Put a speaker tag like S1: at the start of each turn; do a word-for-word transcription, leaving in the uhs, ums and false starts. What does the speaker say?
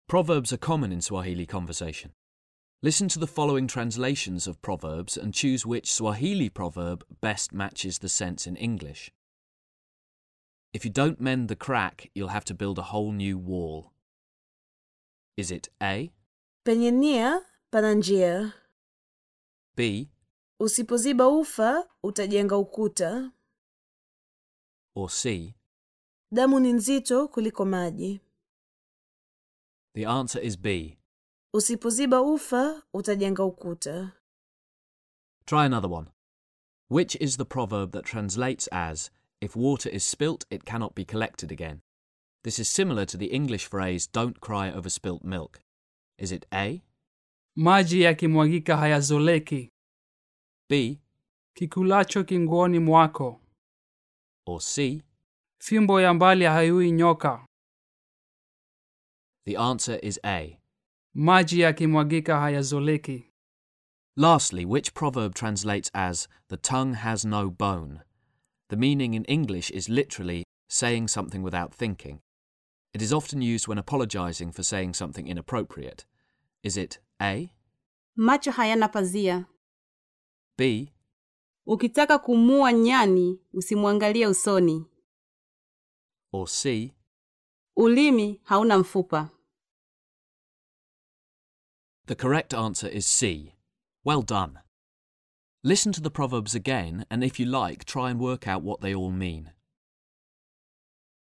S1: Proverbs are common in Swahili conversation. Listen to the following translations of proverbs and choose which Swahili proverb best matches the sense in English. If you don't mend the crack, you'll have to build a whole new wall. Is it A,
S2: Penye nia pana njia.
S1: B,
S2: Usipoziba ufa utajenga ukuta.
S1: or C?
S2: Damu ni nzito kuliko maji.
S1: The answer is B.
S2: Usipoziba ufa utajenga ukuta.
S1: Try another one. Which is the proverb that translates as, if water is spilt, it cannot be collected again? This is similar to the English phrase, don't cry over spilt milk. Is it A,
S3: Maji yakimwagika hayazoleki.
S1: B,
S3: Kikulacho kinguoni mwako.
S1: or C?
S3: Fimbo ya mbali haiui nyoka.
S1: The answer is A.
S3: Maji yakimwagika hayazoleki.
S1: Lastly, which proverb translates as, the tongue has no bone? The meaning in English is literally saying something without thinking. It is often used when apologizing for saying something inappropriate. Is it A,
S4: Macho hayana pazia.
S1: B,
S4: Ukitaka kumua nyani, usimwangalie usoni.
S1: or C?
S4: Ulimi hauna mfupa.
S1: The correct answer is C. Well done. Listen to the proverbs again, and if you like, try and work out what they all mean.